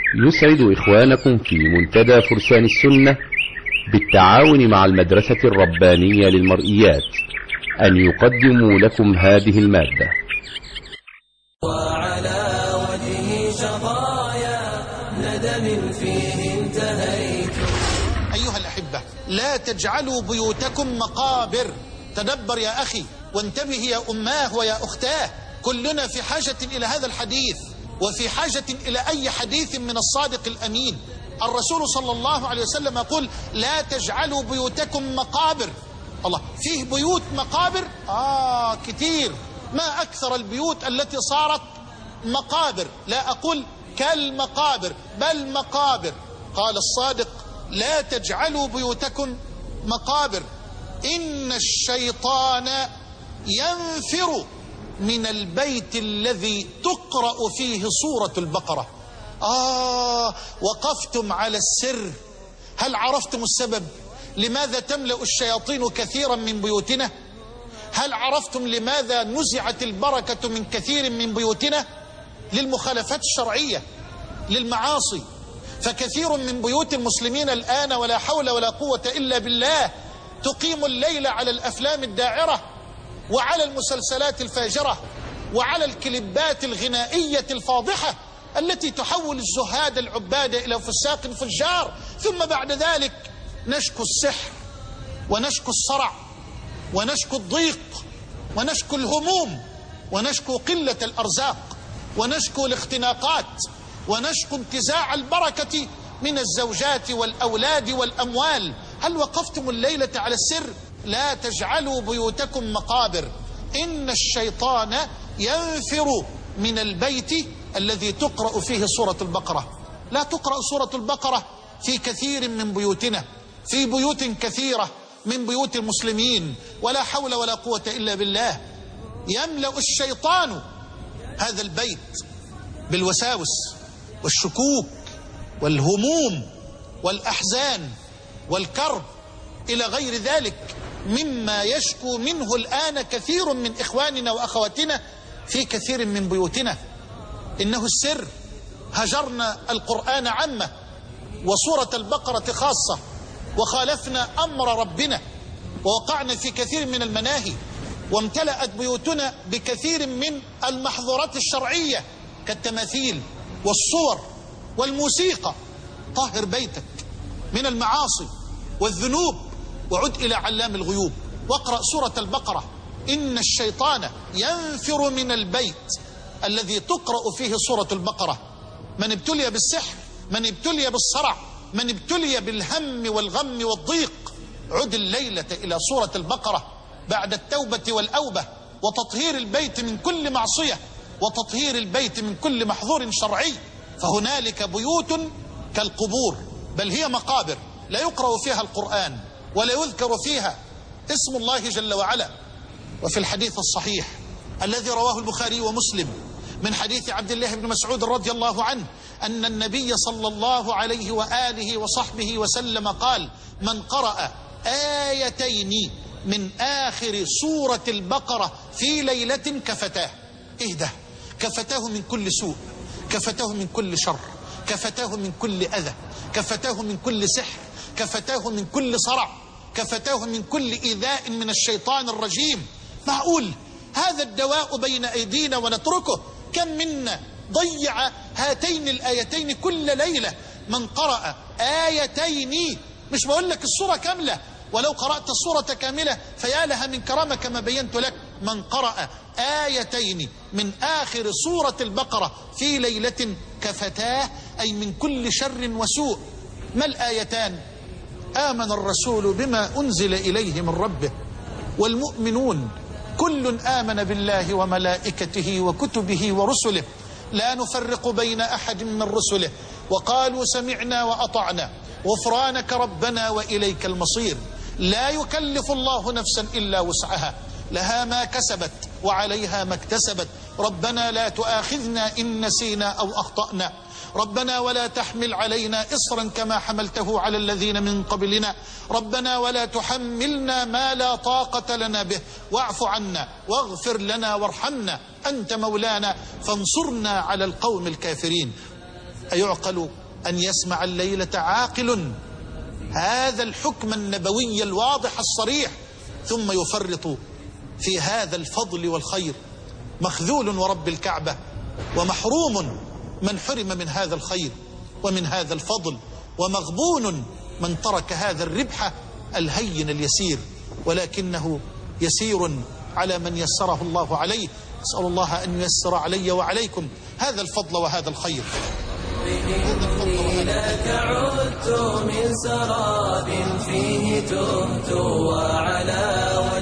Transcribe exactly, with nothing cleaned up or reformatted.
يسعد إخوانكم في منتدى فرسان السنة بالتعاون مع المدرسة الربانية للمرئيات أن يقدموا لكم هذه المادة. وعلى وجه شظايا ندم فيه انتهيت. أيها الأحبة، لا تجعلوا بيوتكم مقابر. تدبر يا أخي وانتبه يا أماه ويا أختاه، كلنا في حاجة إلى هذا الحديث، وفي حاجة إلى أي حديث من الصادق الأمين. الرسول صلى الله عليه وسلم يقول: لا تجعلوا بيوتكم مقابر. الله، فيه بيوت مقابر؟ آه كتير. ما أكثر البيوت التي صارت مقابر، لا أقول كالمقابر بل مقابر. قال الصادق: لا تجعلوا بيوتكم مقابر، إن الشيطان ينفر من البيت الذي تقرأ فيه سورة البقرة. آه وقفتم على السر. هل عرفتم السبب لماذا تملأ الشياطين كثيرا من بيوتنا؟ هل عرفتم لماذا نزعت البركة من كثير من بيوتنا؟ للمخالفات الشرعية، للمعاصي. فكثير من بيوت المسلمين الآن ولا حول ولا قوة إلا بالله تقيم الليل على الأفلام الداعرة وعلى المسلسلات الفاجرة وعلى الكليبات الغنائية الفاضحة التي تحول الزهاد العباد إلى فساق فجار. ثم بعد ذلك نشكو السحر ونشكو الصرع ونشكو الضيق ونشكو الهموم ونشكو قلة الأرزاق ونشكو الاختناقات ونشكو انتزاع البركة من الزوجات والأولاد والأموال. هل وقفتم الليلة على السر؟ لا تجعلوا بيوتكم مقابر، إن الشيطان ينفر من البيت الذي تقرأ فيه سورة البقرة. لا تقرأ سورة البقرة في كثير من بيوتنا، في بيوت كثيرة من بيوت المسلمين ولا حول ولا قوة إلا بالله. يملأ الشيطان هذا البيت بالوساوس والشكوك والهموم والأحزان والكرب إلى غير ذلك مما يشكو منه الآن كثير من إخواننا وأخواتنا في كثير من بيوتنا. إنه السر. هجرنا القرآن عامة وسورة البقرة خاصة، وخالفنا أمر ربنا ووقعنا في كثير من المناهي، وامتلأت بيوتنا بكثير من المحظورات الشرعية كالتماثيل والصور والموسيقى. طهر بيتك من المعاصي والذنوب وعد إلى علام الغيوب واقرأ سورة البقرة. إن الشيطان ينفر من البيت الذي تقرأ فيه سورة البقرة. من ابتلي بالسحر، من ابتلي بالصرع، من ابتلي بالهم والغم والضيق، عد الليلة إلى سورة البقرة بعد التوبة والأوبة وتطهير البيت من كل معصية وتطهير البيت من كل محظور شرعي. فهنالك بيوت كالقبور، بل هي مقابر لا يقرأ فيها القرآن ولا يذكر فيها اسم الله جل وعلا. وفي الحديث الصحيح الذي رواه البخاري ومسلم من حديث عبد الله بن مسعود رضي الله عنه أن النبي صلى الله عليه وآله وصحبه وسلم قال: من قرأ آيتين من آخر سورة البقرة في ليلة كفتاه. إيه ده؟ كفتاه من كل سوء، كفتاه من كل شر، كفتاه من كل أذى، كفتاه من كل سحر، كفتاه من كل صرع، كفتاه من كل إيذاء من الشيطان الرجيم. معقول هذا الدواء بين أيدينا ونتركه؟ كم منا ضيع هاتين الآيتين كل ليلة. من قرأ آيتين، مش بقول لك السورة كاملة، ولو قرأت السورة كاملة فيا لها من كرامة كما بينت لك. من قرأ آيتين من آخر سورة البقرة في ليلة كفتاه، أي من كل شر وسوء. ما الآيتان؟ آمن الرسول بما أنزل إليه من ربه والمؤمنون كل آمن بالله وملائكته وكتبه ورسله لا نفرق بين أحد من رسله وقالوا سمعنا وأطعنا غفرانك ربنا وإليك المصير. لا يكلف الله نفسا إلا وسعها، لها ما كسبت وعليها ما اكتسبت. ربنا لا تؤاخذنا إن نسينا أو أخطأنا، ربنا ولا تحمل علينا إصرا كما حملته على الذين من قبلنا، ربنا ولا تحملنا ما لا طاقة لنا به، واعف عنا واغفر لنا وارحمنا أنت مولانا فانصرنا على القوم الكافرين. أيعقل أن يسمع الليلة عاقل هذا الحكم النبوي الواضح الصريح ثم يفرط في هذا الفضل والخير؟ مخذول ورب الكعبة ومحروم من حرم من هذا الخير ومن هذا الفضل، ومغبون من ترك هذا الربح الهين اليسير، ولكنه يسير على من يسره الله عليه. أسأل الله أن ييسر علي وعليكم هذا الفضل وهذا الخير. إني لك عدت من سراب فيه تهت وعلى